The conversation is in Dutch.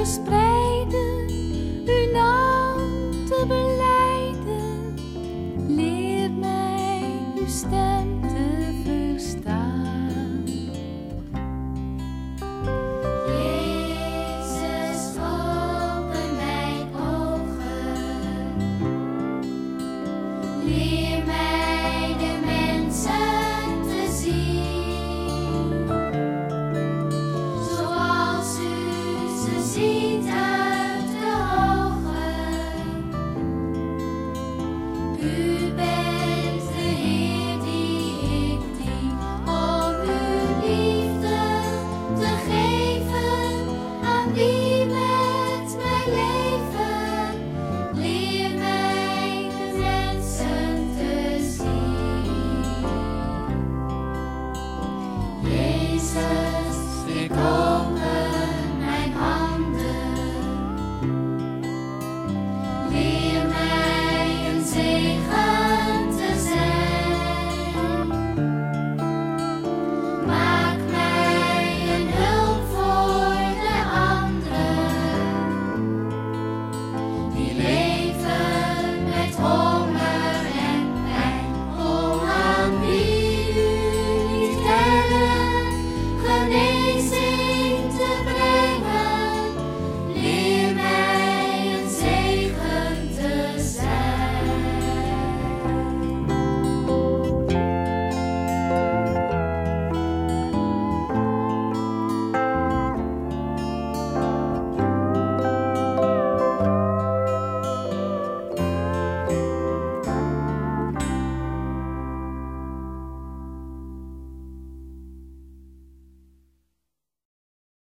verspreiden, uw naam te belijden. Leer mij uw stem te verstaan. Jezus, open mijn ogen. Leer mij de mensen te zien, zoals u ze ziet uit de ogen. U bent de Heer die ik dien, om uw liefde te geven aan wie met mij leven. Leer mij de mensen te zien. Jezus, ik